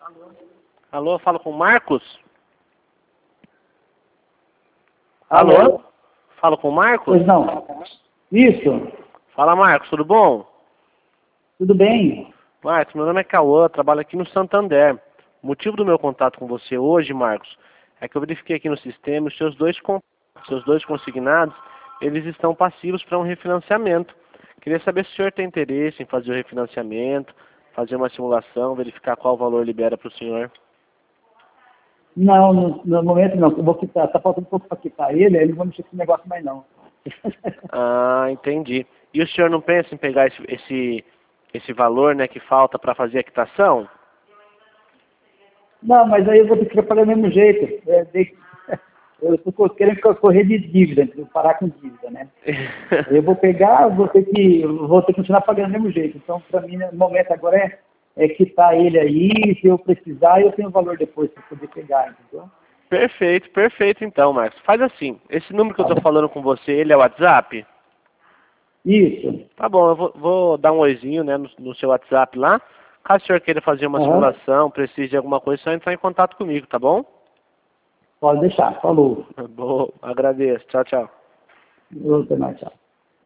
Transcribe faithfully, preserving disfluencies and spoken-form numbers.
Alô, falo com o Marcos? Alô? Alô? Falo com o Marcos? Pois não. Isso. Fala, Marcos, tudo bom? Tudo bem? Marcos, meu nome é Cauã, trabalho aqui no Santander. O motivo do meu contato com você hoje, Marcos, é que eu verifiquei aqui no sistema os seus dois, con- seus dois consignados, eles estão passivos para um refinanciamento. Queria saber se o senhor tem interesse em fazer o refinanciamento, fazer uma simulação, verificar qual valor libera para o senhor. Não, no, no momento não. Eu vou quitar. Tá faltando um pouco para quitar ele, aí não vou mexer com esse negócio mais não. Ah, entendi. E o senhor não pensa em pegar esse, esse, esse valor, né, que falta para fazer a quitação? Não, mas aí eu vou ter que pagar do mesmo jeito. É, de- eu estou querendo correr de dívida, entendeu? Parar com dívida, né? Eu vou pegar, vou ter que, vou ter que continuar pagando do mesmo jeito. Então, para mim, no momento agora é, é quitar ele aí. Se eu precisar, eu tenho o valor depois para poder pegar, entendeu? Perfeito, perfeito então, Marcos. Faz assim, esse número que eu Tá estou bom. falando com você, ele é o WhatsApp? Isso. Tá bom, eu vou, vou dar um oizinho, né, no, no seu WhatsApp lá. Caso o senhor queira fazer uma Aham. simulação, precise de alguma coisa, é só entrar em contato comigo, tá bom? Pode deixar. Falou. Bom, agradeço. Tchau, tchau. Até mais, tchau.